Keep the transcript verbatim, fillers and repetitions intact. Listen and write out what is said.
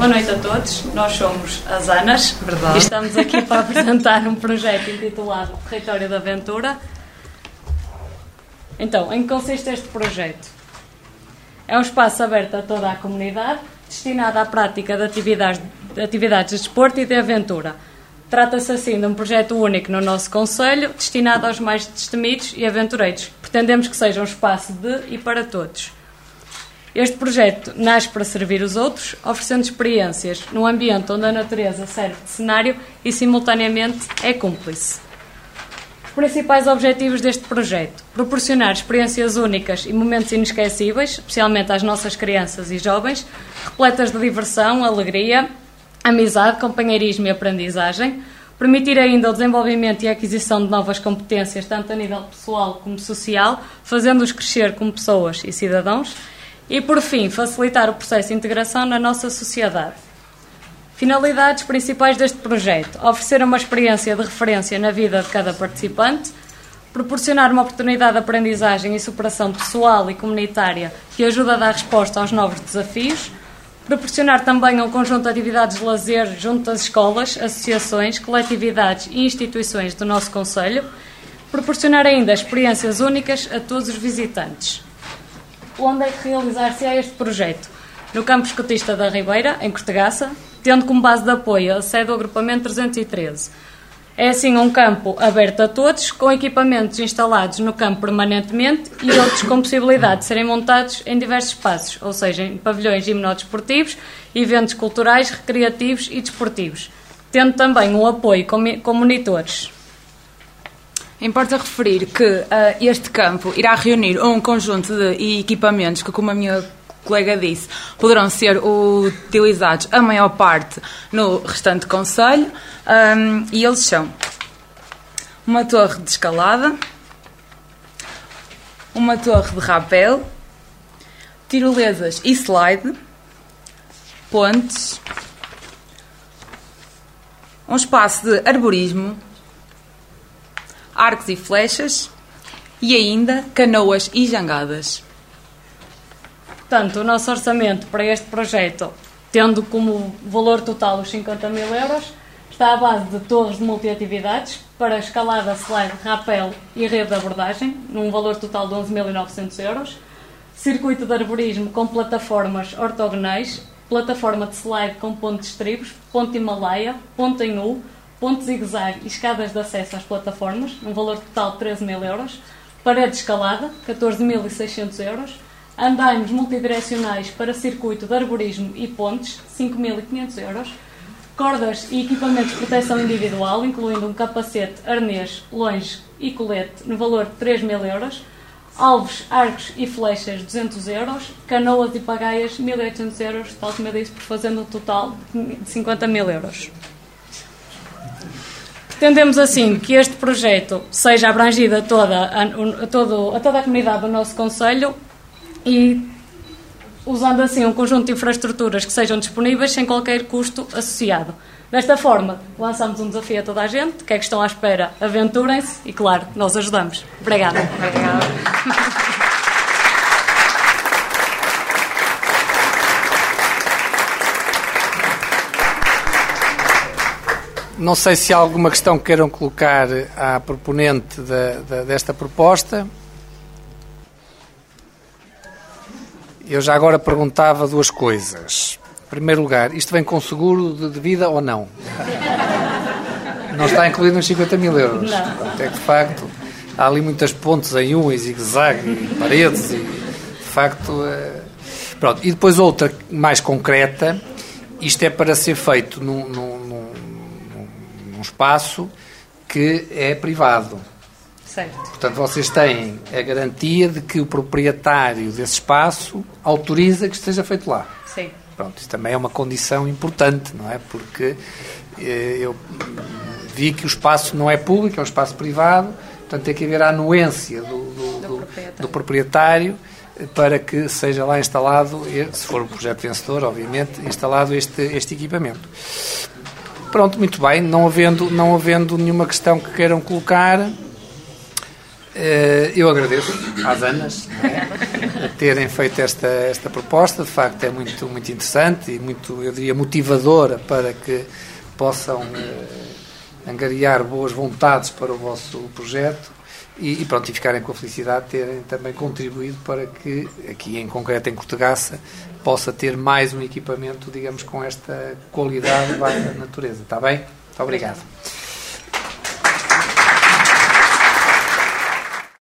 Boa noite a todos, nós somos as Anas. Verdade. E estamos aqui para apresentar um projeto intitulado Território da Aventura. Então, em que consiste este projeto? É um espaço aberto a toda a comunidade, destinado à prática de atividades de, atividades de desporto e de aventura. Trata-se assim de um projeto único no nosso concelho, destinado aos mais destemidos e aventureiros. Pretendemos que seja um espaço de e para todos. Este projeto nasce para servir os outros, oferecendo experiências num ambiente onde a natureza serve de cenário e, simultaneamente, é cúmplice. Os principais objetivos deste projeto: proporcionar experiências únicas e momentos inesquecíveis, especialmente às nossas crianças e jovens, repletas de diversão, alegria, amizade, companheirismo e aprendizagem, permitir ainda o desenvolvimento e a aquisição de novas competências, tanto a nível pessoal como social, fazendo-os crescer como pessoas e cidadãos, e, por fim, facilitar o processo de integração na nossa sociedade. Finalidades principais deste projeto: oferecer uma experiência de referência na vida de cada participante, proporcionar uma oportunidade de aprendizagem e superação pessoal e comunitária que ajuda a dar resposta aos novos desafios, proporcionar também um conjunto de atividades de lazer junto das escolas, associações, coletividades e instituições do nosso concelho, proporcionar ainda experiências únicas a todos os visitantes. Onde é que realizar-se-á este projeto? No Campo Escotista da Ribeira, em Cortegaça, tendo como base de apoio a sede do agrupamento trezentos e treze. É assim um campo aberto a todos, com equipamentos instalados no campo permanentemente e outros com possibilidade de serem montados em diversos espaços, ou seja, em pavilhões gimnodesportivos, eventos culturais, recreativos e desportivos, tendo também um apoio com, com monitores. Importa referir que uh, este campo irá reunir um conjunto de equipamentos que, como a minha colega disse, poderão ser utilizados a maior parte no restante concelho, um, e eles são uma torre de escalada, uma torre de rapel, tirolesas e slide, pontes, um espaço de arborismo, arcos e flechas e ainda canoas e jangadas. Portanto, o nosso orçamento para este projeto, tendo como valor total os cinquenta mil euros, está à base de torres de multiatividades para escalada, slide, rapel e rede de abordagem, num valor total de onze mil e novecentos euros, circuito de arborismo com plataformas ortogonais, plataforma de slide com ponto de estribos, ponto Himalaia, ponto em U, ponto zigue-zague e escadas de acesso às plataformas, um valor total de treze mil euros, parede de escalada, catorze mil e seiscentos euros, andaimes multidirecionais para circuito de arborismo e pontes, cinco mil e quinhentos euros, cordas e equipamentos de proteção individual, incluindo um capacete, arnês, longe e colete, no valor de três mil euros, alvos, arcos e flechas, duzentos euros, canoas e pagaias, mil e oitocentos euros, tal como eu disse, por fazendo um total de cinquenta mil euros. Pretendemos assim que este projeto seja abrangido a toda a, a, todo, a toda a comunidade do nosso concelho e usando assim um conjunto de infraestruturas que sejam disponíveis sem qualquer custo associado. Desta forma, lançamos um desafio a toda a gente, que é que estão à espera, aventurem-se e, claro, nós ajudamos. Obrigada. Obrigada. Não sei se há alguma questão que queiram colocar à proponente da, da, desta proposta. Eu já agora perguntava duas coisas. Em primeiro lugar, isto vem com seguro de, de vida ou não? Não está incluído nos cinquenta mil euros. Não. Portanto, é que, de facto, há ali muitas pontes em U, em zigue-zague, e paredes, e, de facto... É... Pronto. E depois outra mais concreta, isto é para ser feito num... num um espaço que é privado. Certo. Portanto, vocês têm a garantia de que o proprietário desse espaço autoriza que esteja feito lá. Sim. Pronto, isso também é uma condição importante, não é? Porque eh, eu vi que o espaço não é público, é um espaço privado, portanto tem que haver a anuência do, do, do, proprietário. do proprietário para que seja lá instalado, se for o projeto vencedor, obviamente, instalado este, este equipamento. Pronto, muito bem, não havendo, não havendo nenhuma questão que queiram colocar, Eu agradeço às Anas, não é, a terem feito esta, esta proposta. De facto é muito, muito interessante e muito, eu diria, motivadora para que possam uh, angariar boas vontades para o vosso projeto e, e pronto, e ficarem com a felicidade de terem também contribuído para que, aqui em concreto em Cortegaça, possa ter mais um equipamento, digamos, com esta qualidade da natureza. Está bem? Muito obrigado.